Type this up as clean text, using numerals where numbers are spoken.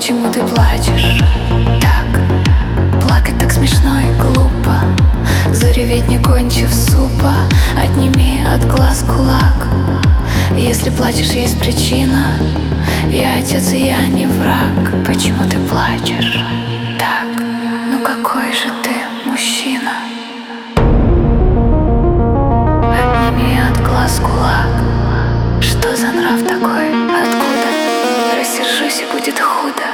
почему ты плачешь? Так, плакать так смешно и глупо. Зареветь не кончив супа. Отними от глаз кулак. Если плачешь, есть причина. Я отец, и я не враг. Почему ты плачешь? Так, ну какой же ты мужчина? Отними от глаз кулак. Что за нрав такой? Откуда? Рассержусь, и будет худо.